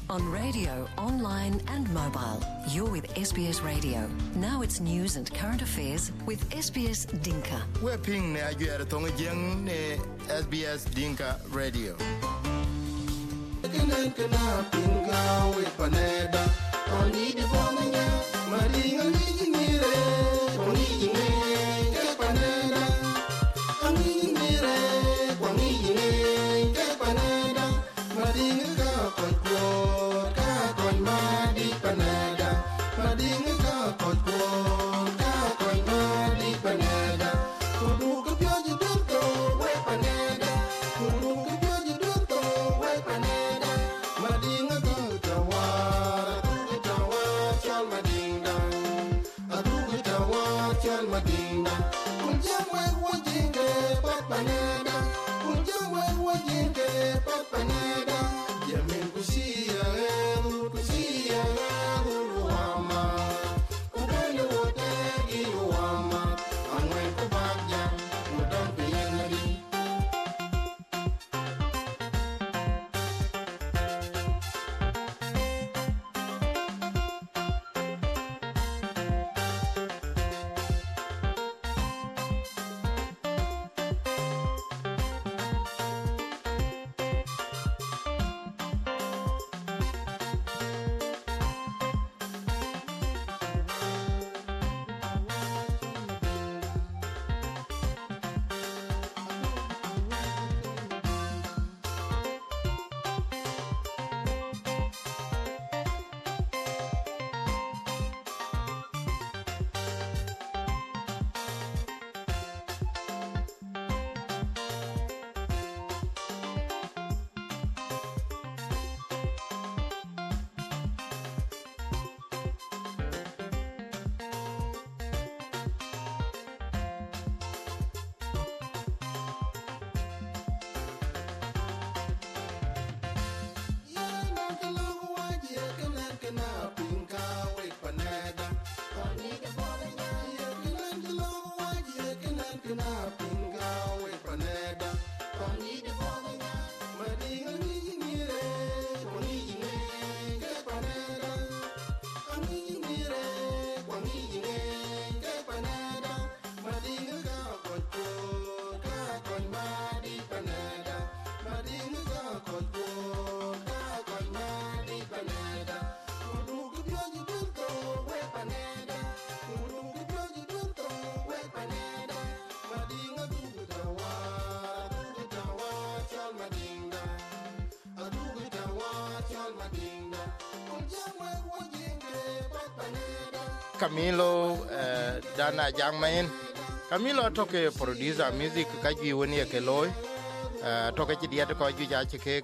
On radio, online and mobile. You're with SBS Radio. Now it's news and current affairs with SBS Dinka. We're ping ne ajuer tonga jeng ne SBS Dinka Radio. Kena pinga we paneda. Oni de bonanya, maringa ngire. Oni ngire ke paneda. Oni ngire, oni ngire ke paneda. Maringa ka ko ka kon ma di paneda. Maringa ka ko ka kon ma di paneda. Kudu ka pyaji dento we paneda. Kudu ka pyaji dento we paneda. Madinga ka tawara, tu tawara chal madinga. Adu tawara chal madinga. Kunjawe wajinge pat paneda. Kunjawe wajinge pat paneda. Yamin kusia luama. Kubele wote giluama. Angwe kubagya mudam piyanari. Camilo Dana Jangmain. Camilo toke producer music kaji woni ke loy. Toke ci diata ko ju ja ci ke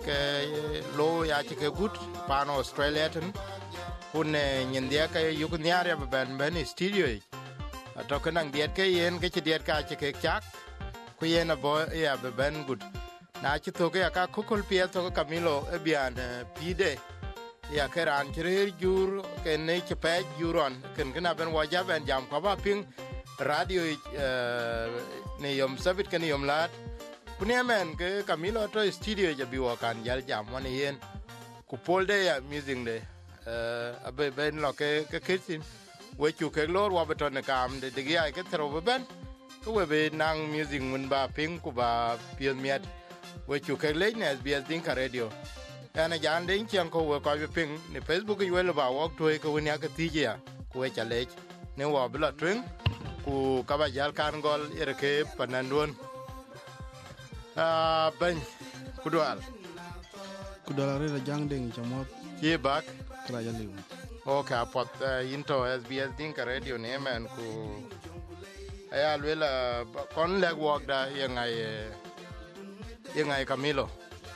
lo ya ci ke gut pano Australia ten. Kun nyendia ka yu kun yare ben studio. Toke nang diet ke yen ke ci diet ka ci ke chak. Ku yen bo ya ben gut. Na ci toke ya ka kukul pia to Camilo bian pide. Ya keran kirir jur ken ke pe juron ken kana ben waja ben jam ko ba ping radio ne yom sabit ken yom lat kunia men ke Camilo to studio ja biwa kan jal jam wan yen ku polde ya music de abe ben lo ke kitchen we chu ke lor wa beton kam de ya ke tro ben ku we be nang music mun ba ping ku ba piel miat we chu ke le ne SBS Dinka radio ana jan den chiang ko we ko ping ni Facebook yu le ba wok toy ko nya ka ti ya ko we chale ne wa bla twen ku ka ba jal kan gol ere ke panandon ban kudwal re la jang den chamot ye bak tra ya liu okay pot into SBS Dinka radio ne man ku aya le la kon leg wok da yengai Camilo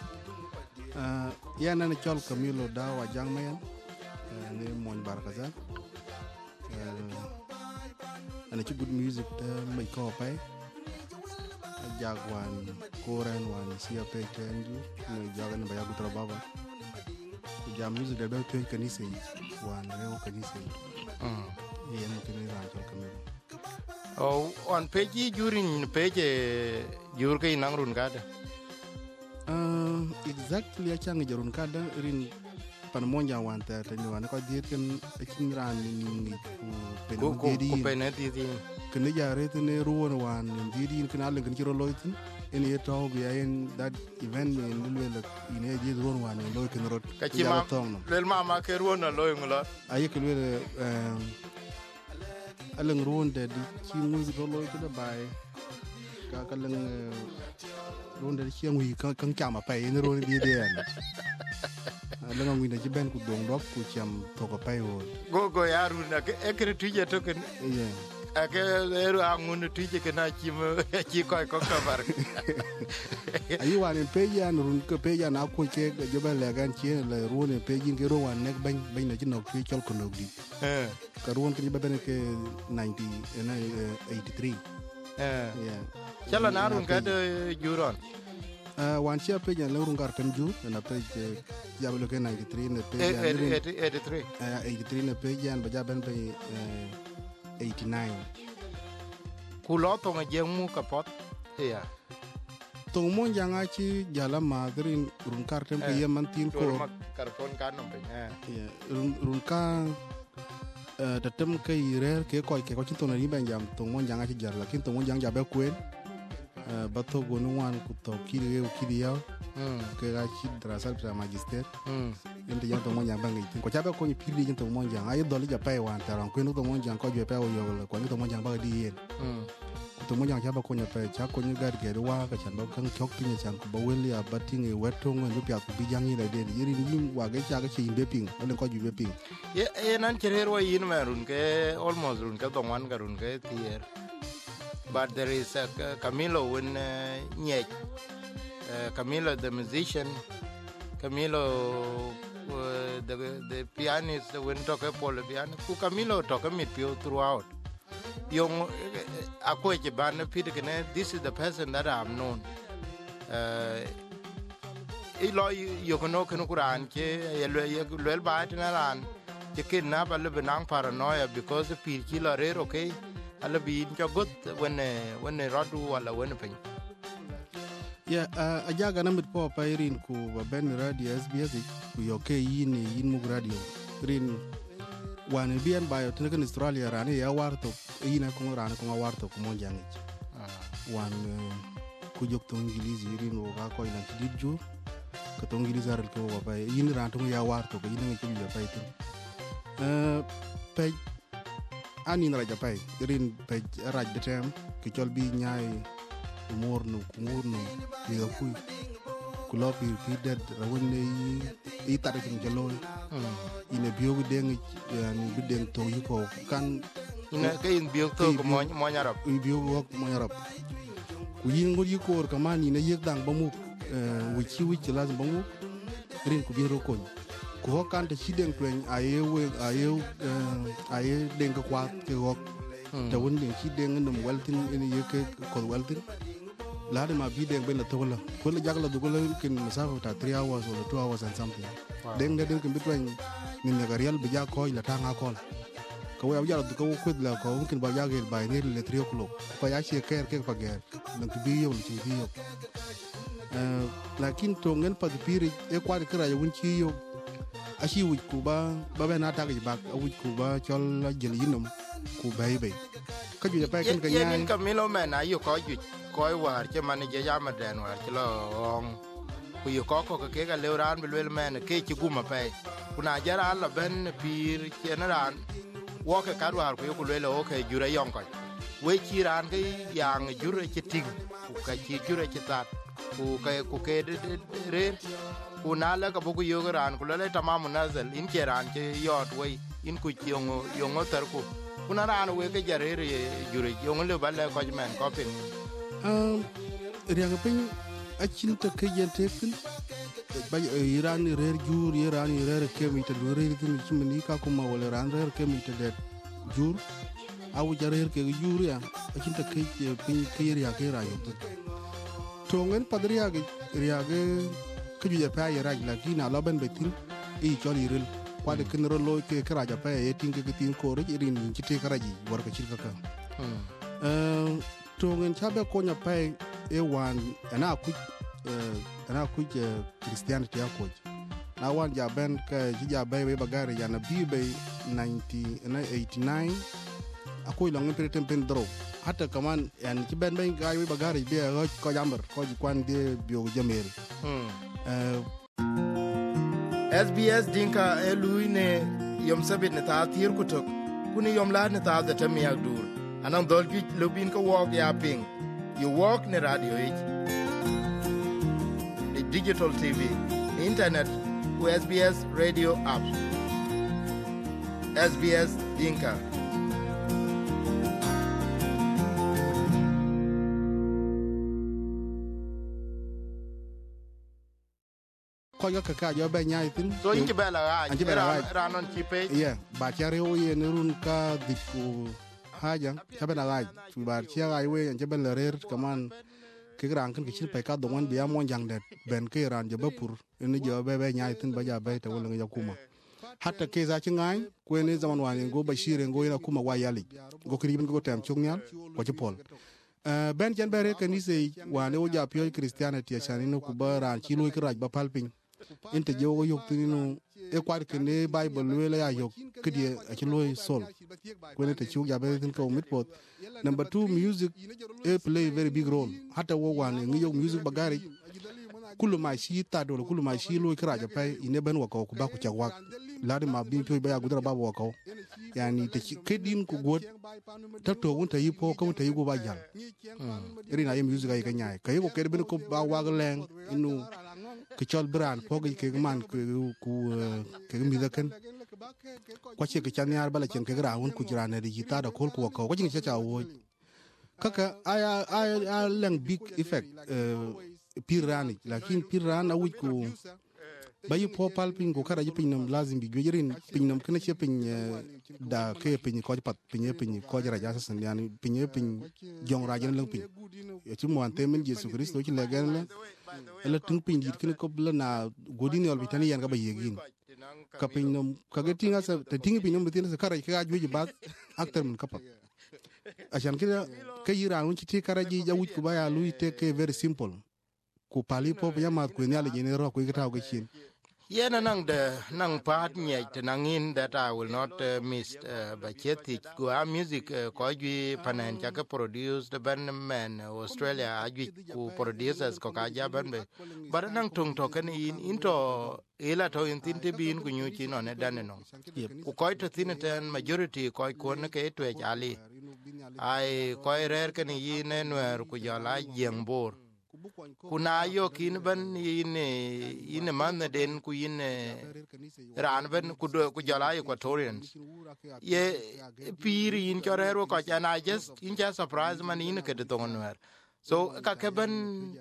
ya nana chol Camilo da wa jangmayan ne mon barkazal ana ci good music ta mai ko pai jagwan koran wan sia pe tenju no jagan ba yagu trababa jam music da be to kanise wan reo kanise yen kini ran chol Camilo on page jurin page jur ke nang run kada exactly achang jarun kada rin pan monja wan ta ni wan ko diet kan kin ran ni ku penedi kan ja re ne ruon wan di kan alen kan kiro loitin in ye to bi in that event in lulwe in ye di ruon wan loy kan rot ka chi ma lel ma ke ruon loy ngula aye kan le alen ruon de di chi mu ro loy to bai ka leng ruon de chi ngui kan chama pa in ruon di de la nga ngwina ci ben ku dong dok ku cham to ko pay wo go yaru na e kre tuje to ken ake eru angun tuje ke na ci ko kabar ayi wan pe ya run ko pe ya na ko ke jobal le gan ci le ruone pe jin ke ro wan nek bañ na ci nok fi chol ko nok di ka ruon ke ben ke 83 chala na run ka de juron wan ci pe ya le run gar tan ju na pe jablo ke 93 ne pe 83 ne pe jan ba jaben pe 89 ku lo to nge mu ka pot ya to mo janga ci jala madrin run kartem ke yeman tin ko karpon kan no pe ya run ka datem ke ire ke ko ci to ni ben jam to mo janga ci jala kin to mo janga jabe kwen ba to go no wan ku to kiri yaw ke ga ci drasal pra magister ende ya to mo janga bangi ko jabe ko ni pili to mo janga ay doli ja pay wan taran ko no to mo janga ko je pay o yo ko ni to mo janga ba di yen to mo janga ba ko ni pay cha ko ni gar ge wa ka chan ba kan chok ni chan ko ba wel ya bating e weto ngi pya ku bi jangi la de yiri ni wa ga cha ga chi be ping ole ko ju be ping ye nan cherer wa yin marun ke almost run ka to wan garun ke tier but there is Camilo when Camilo the musician, Camilo the pianist when talk Paul the piano, who Camilo talk me throughout. Young Akoje Ban Peter, this is the person that I've known. You can know Kuran, well by it in Iran, you kidnap a little bit paranoia because the people are rare, okay? I'll be in your good when they rot while when pay. Yeah, ajaga na mit po pa irin ku ben radio SBS ku yoke yin mug radio rin wan bien bayo tene Australia rani ya warto yin ko rani ko warto ko mo jangi wan ku jok to English rin o ga ko ina tidju ko to English aral ko ba yin ran to ya warto ko yin ngi ya pa tin pe ani na raja pa rin pe raj betem ki chol bi nyaay morno ni ku kulopi pidet rawne yi tare kin jalo ine biogu deng yani bideng to yiko kan ina kayin biog to ko mo nyarap biogu mo nyarap ku yin ngor yiko ka mani ne yek dang bamu wichi lazim bamu rin ku biro kon ko kan te chideng twen aye deng ko kwat ke wok te wonde chideng ndum waltin ene yeke ko waltin lade ma bi deng ben la tola ko la jagla dugula kin masafa ta 3 hours or 2 hours and something deng de kin bitwen ni ne garial bi ja ko la tanga ko ko ya jala du ko ko la ko kin ba ja gel ba ni le 3 o'clock ko ya che ker ke pa ger na bi yo ni bi yo lakin to ngen pa piri e kwa de kra yo won chi yo ashi wi ku ba na ta ga ba wi ku ba chol la jel yinom ku bay ka ju pa kin ka nya yen Camilo man ayo ko ju ko war che man je ya ma den war che lo ku yo ko ke ga le ran bel man ke chi guma pe kuna jara la ben pir che na ran wo ke ka war ku le o ke jure yong ko we chi ran ke yang jure che ting ku ka chi jure che tat ku ke re ku na la ka bu ku yo ran ku le tamam nazal in ke ran che yot we in ku yongo tar ku kuna ran we ke jare jure yongo le balle ko men ko pin riang pin achin ta ke yente pin ba iran rer jur iran rer ke mi ta rer tin chimni ka kuma wala ran rer ke mi ta det jur awu jare ke jur ya achin ta ke pin ke riang ke ra yo to ngen padriya ge ke ju pa ya raj la kina la ben betin e choli rel kwa de kin rolo ke kra ja pa e tin ke tin ko ri rin ci te karaji war ka ci ka to ngen chabe ko nya pa e wan ana ku Christianity ya ko na wan ja ben ka ji ja bay we bagare ya na bi bay 1989 akoy long pe tempen dro hatta kaman yani ci ben bay gay we bagare bi ko jambar ko ji kwan de bio jamel SBS dinka eluine yom sabit ne ta tir kutok kuni yom la ne ta da tamiya dur anan dol gi lobin ko wok ya ping you walk ne radio it the digital TV internet with SBS radio app SBS dinka ko yo ka yo be nyaay tin so inji bela ranon ci pe ba ci rew ye ne run ka diku haja tabena gaaj bar ci gaay we en ben rer kaman ke gran kan ke ci pe ka do won biya mo jang det ben ke ran je bapur ni je be nyaay tin ba ja be ta wala nga kuma hatta ke za ci ngaay ko ne zaman wani go bashire go ina kuma wa yali go kri bin go tem chung nyal ko ci pol ben jan bere kanise wane o ja pyo christianity chani no ku ba ran ci loy kraj ba palpin inte jogo yok tinu e kwar kene bible wele ya yok kidi ci loy sol ko ne te ci ya be tin ko mit pot number 2 music play very big role hatta wo wane ngi yok music bagari kullu ma shi ta do kullu ma shi loy kraja pay ine ben wako ku ba ku chawak ladi ma bi pyo ba ya gudra ba wako yani te kedin ku god ta to won ta yipo ko ta yigo ba jal rina yem music ay kanyay kay ko kedin ko ba wagaleng inu ke chol bran pogi ke man ke mi da kan ko che ke chanyar bala chen ke gra won ku jira ne di ta da kol ko ko jing cha wo kaka aya lang big effect pirani lakin pirana wuj ko bayi popal pin ko kara jipin nam lazim bi jojirin pin nam kana che pin da ke pin ko pat pin ko jara jasa san yani pin jong rajan lang pin ya ci mo ante men Yesu Kristo ci legal la ela tung pin dit kene ko bla na godini ol bitani yan ga bayegin ka pin nam ka ga tinga sa te tinga pin nam bitin sa kara ka joji ba actor mun kapat ashan kida ke yira un ci kara ji ja wuj ko baya lui te ke very simple ku pali pop ya mat ku nyale jene ro ku gitaw ga chin yena nang part nyet nangin that I will not miss but yet go music ko gi panen cha ka produce the band Australia agi ku producers ko ka ja ban be bar nang tung to kan into ela to in tin te bin ku nyu chi no ne dan no ku ko to tin ten majority ko ne ke to ali ai ko rer kan yin enwer ku ja la jembor kuna yo kin ban ine man den ku ine ran ban ku jala Equatorians ye pir in chorero ko jana just in just surprise man ine ke to nwer so ka ke ban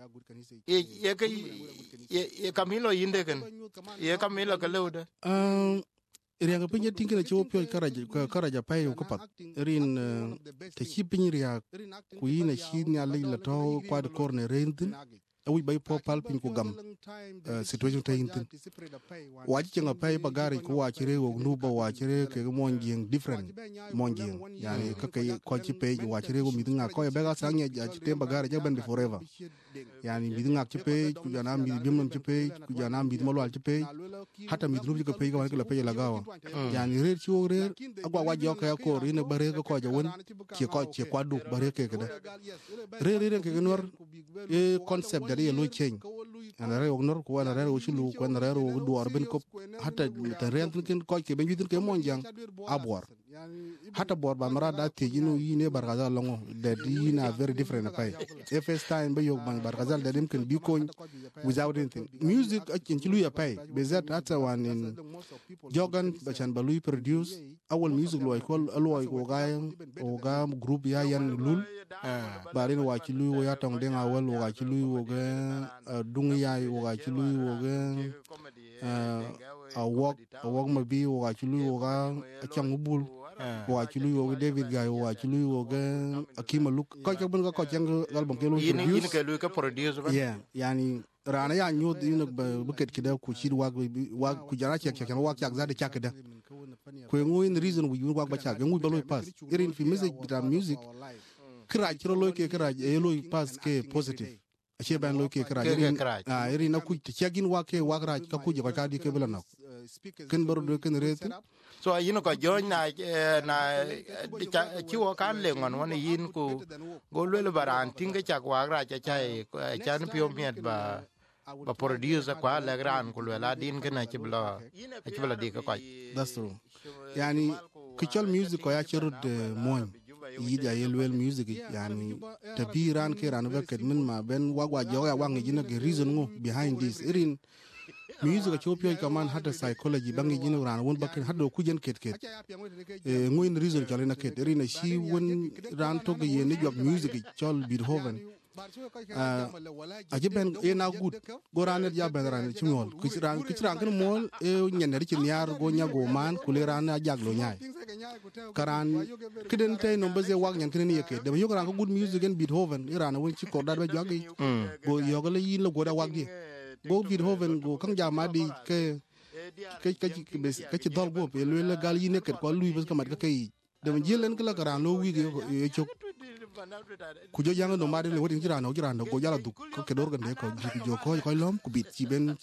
ye Camilo inde kan ye Camilo ka lewde rianga pinya tingina cho pyo karaja pay ko pat rin te chi pinya ku yina shi nya leila to kwad corner rentin awi bay popal pin ko gam situation tayin waji chenga pay bagari ko wa chire wo nuba wa chire ke monjing different monjing yani ka kay ko chi pay wa chire go midinga ko be ga sanya ja chi te bagari ja ben forever yani midinga chi pay ku jana mi bimnam chi pay ku jana mi malwal chi pay hata mi drubi ko pay ko la pay la gawa yani re chi wo re agwa wa jo ka ko rina bare ko ja won ci kwa du bare ke da re ke nor e concept da ye lo change ana re ognor ko ana re o shilu ko ana re o do arben ko hata ta rent ken ko ke ben yidin ke monjang abor hata bor ba mara da te yinu yine bargaza longo de dina very different pay e first time ba yok bang bargaza da dem ken bi ko without anything music akin ci lu ya pay bezat hata wanin jogan bachan baluy produce awol music loy ko aloy o ga group ya yan lul barin wa ci lu ya tong de ngawal wa ci lu wo ga dung yaay wo ga ci lu wo ga a wok ma bi wo ga ci lu wo ga chang bul wa ci lu wo David Gay wa ci lu wo ga akima luk ko bun ko chang album ke lu produce ke lu ka produce yeah yani rana ya nyod yin buket kida ku ci wa ku jara ci kan wa ci za da ci kada ko ngoyin reason wi wa ba ci ga ngu ba lo pass irin fi music kira kiro lo ke kira e lo pass ke positive che ban lo ke kra iri na ku chagin wa ke wa kra ka ku je ka di ke bela no ken baro do ken ret so yin ko join na chi wo kan le ngon won yin ku go le baran tinga cha wa kra cha chan pio miet ba producer kwa le gran ku le la din ken chi bla di ka kwa. That's true. Yani kichol music ko ya cherud moñ yida yelwel music yani tabiran ke ran veket min ma ben wagwa joya wangi jina ke reason ngo behind this irin music ko pio kaman hada psychology bangi jina ran won bakin hado kujen ket ngoin reason chale na ket irin shi won ran to ge yene job music chol Beethoven ajiben na good go raner ja ben ran chimol kichran kan mol nyener ci niar go nyago man kuleran jaglo nyaay karan kiden tay no baze wag nyan kinen yeke de yo ran ko good music en Beethoven iran won ci ko da be jogi go yogale yin lo go da wag di go Beethoven go kan jama di ke ci dol go pe le gal yi nekk ko lui bas kamat ka kay de jelen kala karan lo wi ge ci ku jo jang no mari le wodi jirano go jala duk ko ke dor gande ko jo ko lom ku bit ci ben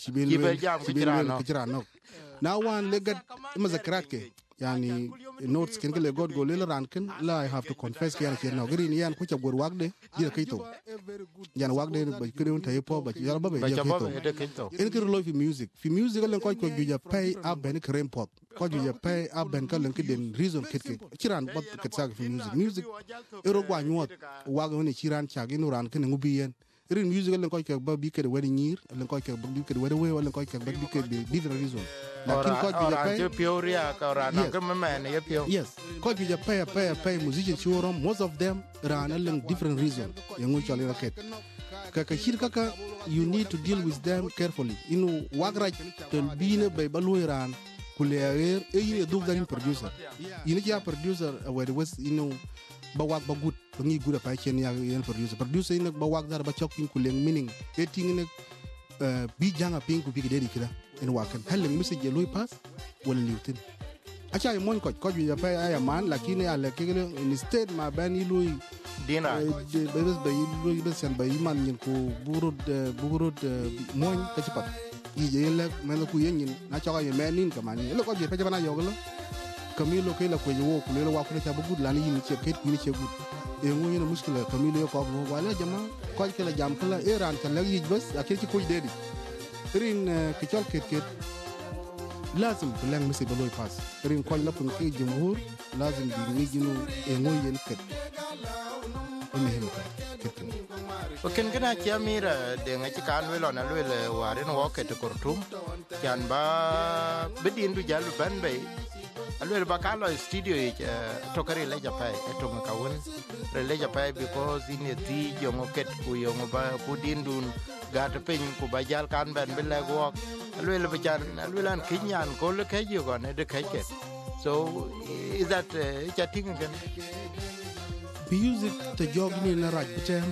jirano now one legat ma zakrat ke yani notes ken le god go le ran ken la I have to confess ke yan no green yan ku ca gor wagde jira kayto yan wagde ba kede on tay po ba yalla ba be kayto en ke lo fi music len ko juja pay up ben krem pot ko juja pay up ben ka len ke den reason ket ciran bot ket sag fi music ero gwa nyot wag woni ciran ca gi nuran ken ngubi yen rin music len ko ba bi ke wadi nyir len ko ba bi ke wadi we wala ko ba bi ke different reason lakin ko juja pay pioria ka ran ka men ye pio yes ko juja pay musician churom most of them ran len different reason yengu chale raket ka shirka ka you need to deal with them carefully inu wagra tel bine bay baluiran kuleer yine dug darin producer yine ya producer where was ba wag ba good ba ngi good pa chen ya yen producer ine ba wag dar ba chok pin kuleng meaning eting ne bi janga pin ku bi dedi kida en wakan halen message loy pass wala liutin acha mon ko ju ya pa ya man lakini ya lekele instead ma bani loy dina bebes bay loy besen bay man nyen ko burud mon ka ci pat yi le men ku yen na cha ga menin ka man le ko je pa jana yoglo Camilo ke la ko yo ko le wa ko ta bugud la ni ni che ket ni che gud e ngo yena muskila Camilo ko mo wala jama ko ke la jam kala iran kan la yij bas akil ci koy dedi rin ke chol ket lazim bulang mesi baloy pass rin ko la kun ke jumhur lazim di ni jinu e ngo yen ket mehem ket o ken gana ci amira de nga ci kan welo na lele warin wo ke to kortum kan ba bedin du jalu ban bay alwel bakalo studio to kare le japai to ngakawun le japai because in the yongo ket ku yongo ba ku dindun gat pin ku bajal kan ben bele go alwel bajan alwelan kinyan ko le kay yo ne de kay ket so is that chatting again music to jogni na raj bitem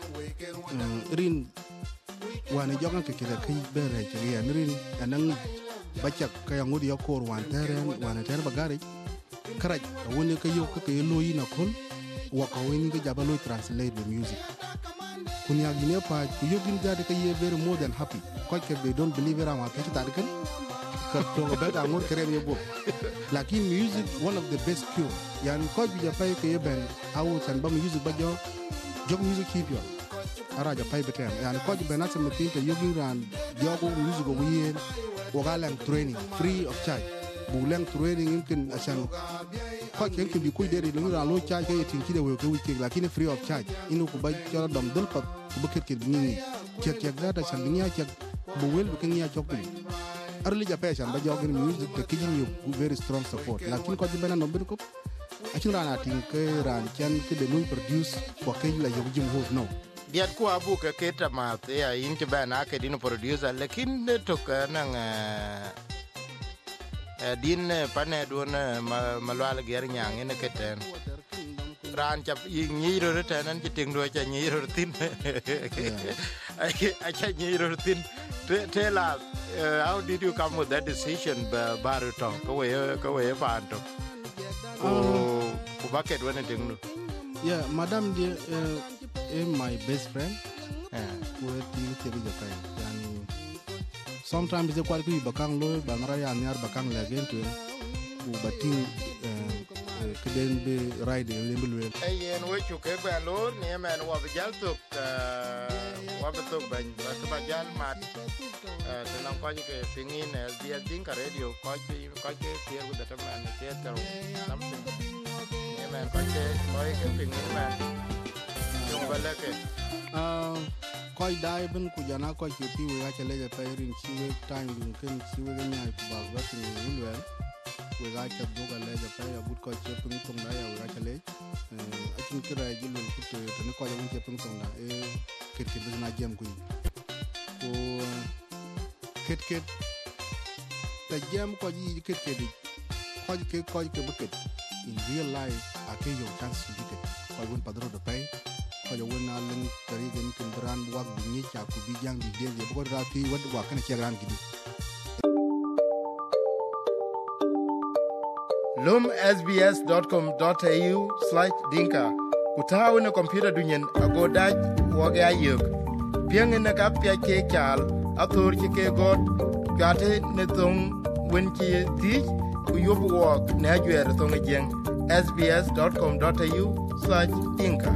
rin wana jogan ke kira kay bere ke yan rin anang bacak kaya ngudi ya kor wan teren bagari karaj woni ka yo ka loyi na kol wa ka woni ga jabalo translate the music kun ya gine pa ku yogin jade ka ye very more than happy ko ke they don't believe it am ka ta kan ka to ga da ngor krem ye bo lakin music one of the best cure yani ko bi ja pay ke ye ben awu san ba music ba jog music keep yo araja pay betem yani ko bi benasa metin te yogin ran jogo music go yen وقالن training free of charge bulang training يمكن عشان كوك يمكن بيكون داري لو لو charge كي تنكي ده ويكون لكن free of charge إنه كباي كلا دم دل قط بكر كدني check ده عشان بنيا check بويل بكنيا شوكي أرلي جابه عشان بجاوبين music تكيجين يو very strong support لكن كوك جبنا نمبر كوب عشان رانا تينك ران كان كده لو produce وكيل لا يوجي مهور no diat ku abu ke keta ma ya in ti bana ke din producer lekin to kanang din pane don malwal ger nyang ne keten ran chap nyiro reten ti ting do cha nyiro tin a cha nyiro tin tell us how did you come with that decision baruto ko we banto ku bucket when ting yeah madam dear my best friend ko ti ti ga kai yani sometimes the quality bakang lo banara ya nyar bakang la gen to ku batin keden be ride le mbelwe yen we chu ke ban lo ne man wa bijal tok wa betok ban ba jal mat tenang ko ke pingin dia ding ka radio ko ke tier with the man ke tero something ne man ko ke pingin man yung balake koy dai ben ku jana ko ke pi we ga chele ga pairin chiwe time dun ken chiwe ga nyai ku ba ba tin ulwe we ga cha do ga le ga pay abut ko che pung tung da ya we ga chele akin kira ji lun ku te ne ko ja che pung tung da ket na jem ku ko ket ta jem ko ji ket di ko ke buket in real life ake yo chance to get ko won padro do pay ko yo won alen tari gen kin bran wak bi ni cha ku bi jang bi de ko ra ti wad wa kan che ran gidi lumsbs.com.au/dinka kutawu ne computer dunyen ago daj woge ayuk piang ne ka pya ke chal athor ki ke god gate ne tong wen ki ti ku yob wok ne ajwer tong jeng sbs.com.au/dinka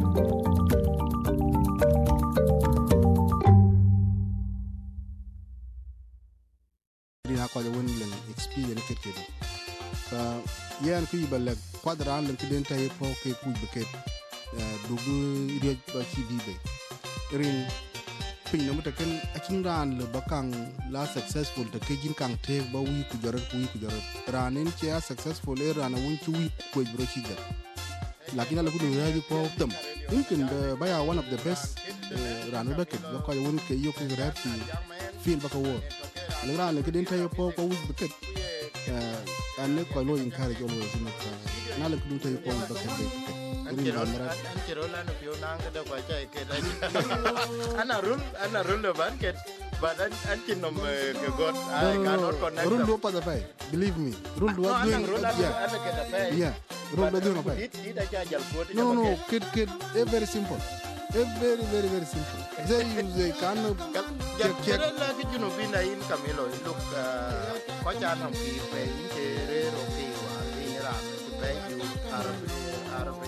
dina ko won len experience ket yan ku yiballe quadran len kiden tay po ke ku beket dugu ide ba ci dibe rin pin no mutaken akin ran le bakang la successful te ke jin kang te ba wi ku jorot ranin che successful ran won ci wi ku bro ci jar lakin ala ku do ya po tam yumkin da baya one of the best ran beket ko won ke yo ku rat feel baka wo le ran le kiden tay po ko wi beket and ko lo encourage always na le kudun tay ko ba ke Anchiro la no pio nang da kwa chai ke ana rule le ban ke but anchin nom ke god I cannot connect rule do pa da pay believe me rule do doing yeah rule do doing pay no kid very simple very simple they can get la ke juno bina in Camilo look ko cha nam pi pe in ke re ro pi wa ni ra pe ju arabe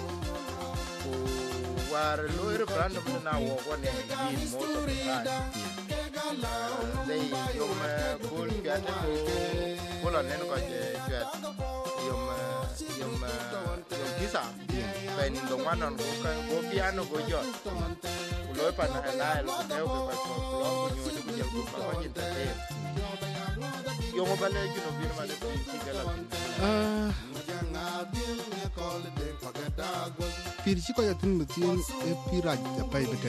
war lo referendum na wo ne in most of the time they yom kul gate ko la nen ko je chat yom kisa ben do wanon ko piano go jot lo pa na lo te ko ko lo nyu ju je ko pa ni te yom ba le ju no bi ma le ti gala pir ci ko ya tin mutin e piraj ya pay bete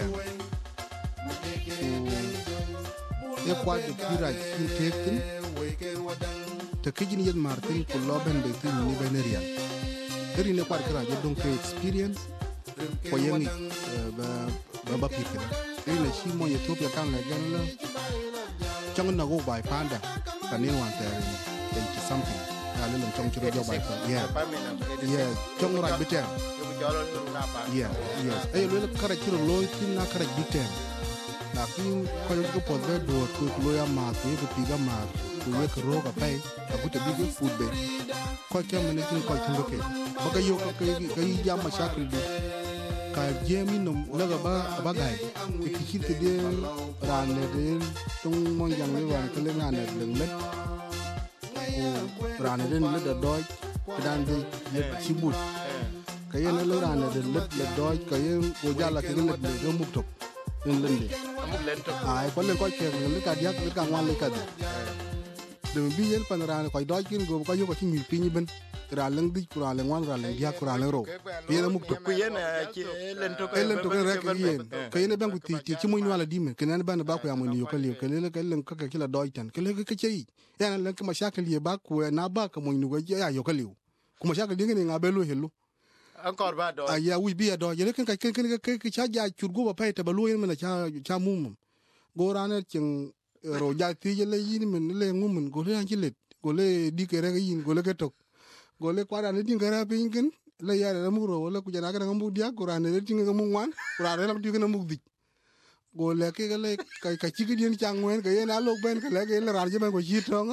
e kwa de piraj ki tekin te kijin yed martin ko loben de tin ni beneria eri ne kwa kra je donc experience ko yengi ba pikin eri ne shi mo ethiopia kan la gan la chang na go bai panda kanin wan ter 80 something ya le chong chiro jo bai yeah chong ra bete yes ay lo kara chiro lo tin na kara bete na kin ko ko podbe do ko lo ya ma ko piga ma ko ye ko ro ka pai abuta big food be ko ke mene tin ko tin ke baka yo ka ya ma shakri de ka jemi no laga ba gai ke kichir ke de ran le de tung mon yang le wan ke le ngane le let ko ran de le da doj dan de ye chibut kayen le ran de le doj kayen ko jala ke le de muk tok en lende ay ko le ko ke le ka diak le ka wan le ka de bi yen pan ran ko doj kin go ko yo ko ti mi pin ben ra leng di kura leng wan ra leng dia kura leng ro yen muk tok ku yen len to rek yen kayen ben ku ti mu wala di men kenen ban ba ko ya mu ni yo ko le ke le ka ke la doj tan ke le ke chei yana len ka mashakil ye ba ku na ba ka mu ni go ya yo ko le ku mashakil dinga ni ngabelu helu encore ba do ya wi bi do yele kan ke cha ja churgo ba pay te ba lo yen men cha mum go raner cin ro ja ti yele yin men le ngumen go le anjilet go le di ke re yin go le ke tok go le kwara ne din gara pin ken le ya le mu ro le ku jana ga mu dia go raner tin ga mu wan ra re lam ti ga mu di go le ke le ka chi gidin chang wen ka yen alok ben ka le ke le rar je ben go chi tong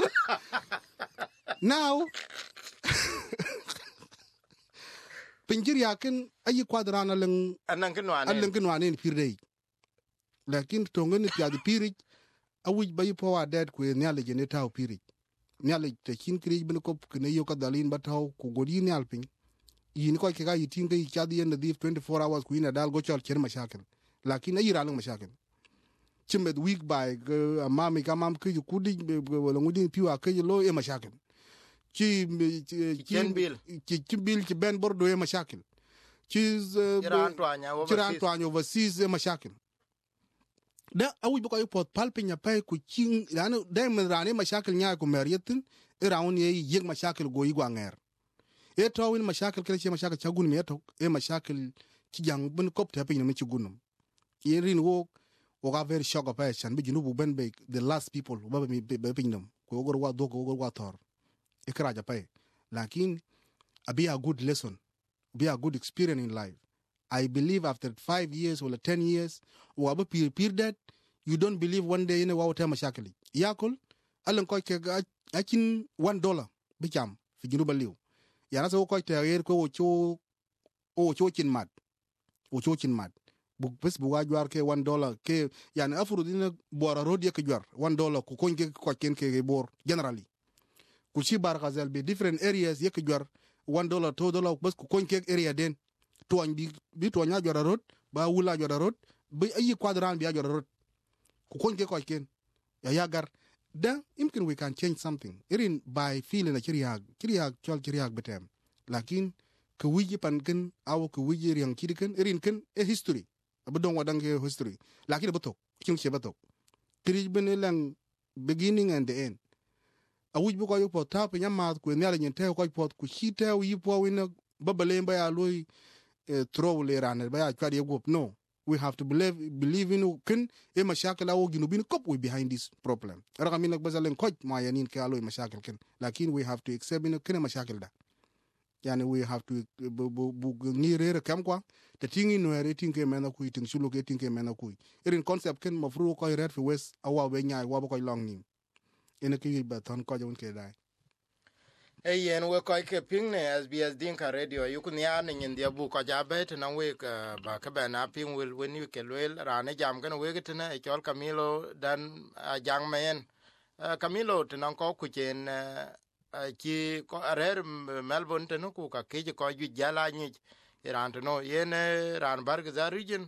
now pinjir yakin ayi kwadrana leng anan kinwane allen kinwane ni pirde lakin tonga ni pya di piri awuj bayi po wa dead ku nyale je ne taw piri nyale te kin kri bin ko kne yo ka dalin ba taw ku godi ni alpin yin ko ke ga yitin ga ikadi en the 24 hours ku ina dal go chol chen mashakil lakin ayi ralang mashakil chimed week by mami ka mam ku di wala ngudi piwa ke lo e mashakil ci bil ci ben bordo e mashakil ci Iran toanya overseas e mashakil da awi bu ko pot palpinya pay ku cing dana dem rane mashakil nya ko meriyatin irawun ye yeg mashakil go yi gwanger e to win mashakil kele ci mashakil chagun me to e mashakil ci jang bun kop te pin mi ci gunum yerin wo ga very shock of passion bi junubu ben be the last people ba mi be pinum ko gor wa do ko gor wa tor ikraja pay lakin be a good lesson, be a good experience in life. I believe after 5 years or 10 years or peer that you don't believe one day in a water mashakali yakul alan ko ke akin $1 bikam fi junuba liw yana so ko te yer ko cho chin mat bu bes bu wajwar ke $1 ke yana afuru dina bora road ke jwar $1 ku ko ke ken ke bor generally ku ci bar gazel be different areas yek jwar $1 $2 bas ku konke area den toñ bi toña jora rot ba wula jora rot bi ayi quadran bi jora rot ku konke ko ken ya gar da imkin we can change something irin by feeling a kiriyag chol kiriyag betem lakin ku wiji pan ken aw ku wiji riang kidiken irin ken e history abudon wadang history lakin betok kin che betok kiri benelang beginning and the end awuj bu ko yo pot tap nyama ku nyala nyen te ko pot ku chite yi po wina babale ba ya loy throw le ran ba ya kwadi group no we have to believe in kin e mashakala wo ginu bin kop we behind this problem raga min nak bazalen ko ma yanin ke aloy mashakal kin lakin we have to accept in kin mashakal da yani we have to bu ni rere kam kwa te tingi no ere tinge mena ku ting sulu ke tinge mena ku irin concept kin mafru ko red fi west awa be nyaay wa ba ko long nim ene ki ba ton ko jawon ke dai yen we ko ke ping ne SBS Dinka Radio yu kun ya ne ndia bu ko ja bet na we ba ka ba na ping will when you ke wel rane jam kan we ke na e chol Camilo dan jang men Camilo tan ko ku chen ki ko arer Melbourne tan ku ka ke ko ju jala ni ran no yen ran bar ga region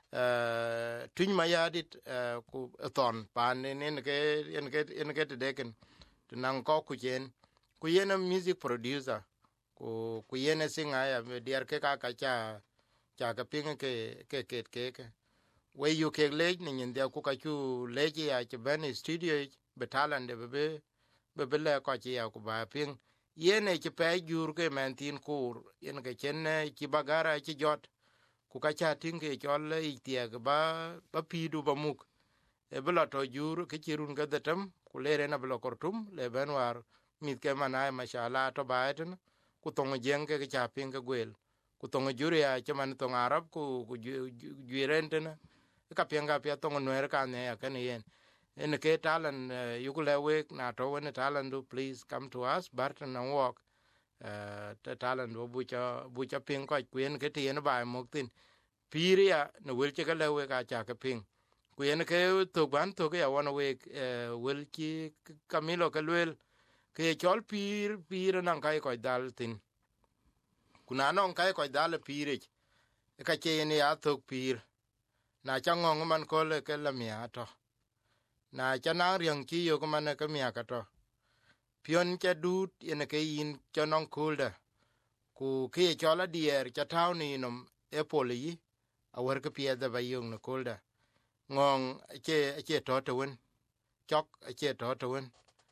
tuñ ma yadit ku ton pan ne ke en ke de ken tan ko ku chen ku yena music producer ku yena singer ya diar ke ka cha ka ping ke we you ke le ni ndia ku ka chu le ya che ben studio betalan de be le ko chi ya ku ba ping yene che pe jur ke men tin kur yen ke chen chi bagara chi jot ku ka cha tin ke chol le tie ba pidu ba muk e bla to jur ke chirun ga datam ku le na bla kortum le ben war mit ke manai mashallah to baeten ku tong jeng ke cha ping ke gwel ku tong jure ya chaman tong arab ku jurenten ka penga pe tong noer ka ne ya ken yen en ke talan yugule we na to when talan do please come to us barton and walk te talan do bucha ping ko kuen ke tien ba moktin piria no wel che le we ka cha ke ping ku yen ke to ban to ke ya wona we wel ki Camilo ke wel ke chol pir nan kai ko dal tin kuna non kai ko dal pire ka che ni a to pir na cha ngong man ko le ke la mi ato na cha na riang chi yo ko man ka mi ka to pion cha dut yen ke yin cha non kulda ku ke chola dier cha taw ni nom e poli a wer ke pie da ba yung no kulda ngong che to wen chok che to wen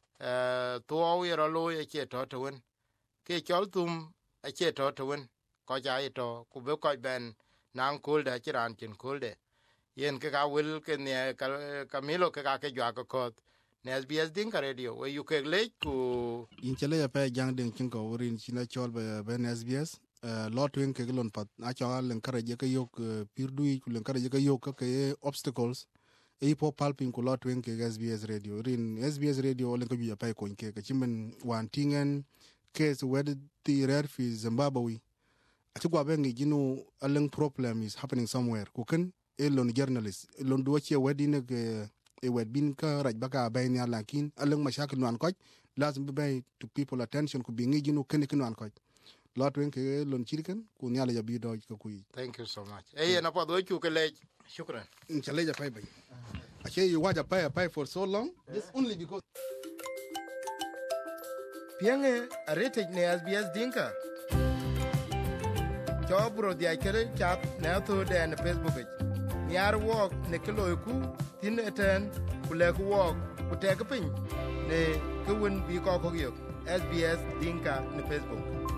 tuo yero lo ye che to wen ke chol tum a che to wen ko ja to ku be ko ben nan kulda chiran chin kulde yen ke ka wil ke ne Camilo ke ka ke jwa ko ne SBS Dinka Radio we you ke le ku in chele ya pe jang den kin ko urin china chol be ben SBS lot wen ke lon pat a cha len karaje ka yok pirdui ku len karaje ka yok ka obstacles e po palping ku lot wen ke SBS radio rin SBS radio len ko biya pay ko ke chimen wan tingen case where the rare fi Zimbabwe a ci gwa ben ginu a len problem is happening somewhere ku ken e lon journalist lon do che wedi ne ke e wed bin ka raj baka bay ya lakin a len mashakil nan ko lazim bay to people attention ku bi ngi ginu ken nan ko lot wen ke lon chirken ku nyala ya bi do ko kuyi. Thank you so much. Na pa do chu ke le shukran. Chale ja pay bay. Ache you waja pay for so long just only because Pienge arete ne SBS Dinka. Chobro dia kere chat na to de na Facebook. Niar walk ne kilo ku tin eten kule ku walk ku tek pin ne ku won bi ko ko yo SBS Dinka ne Facebook.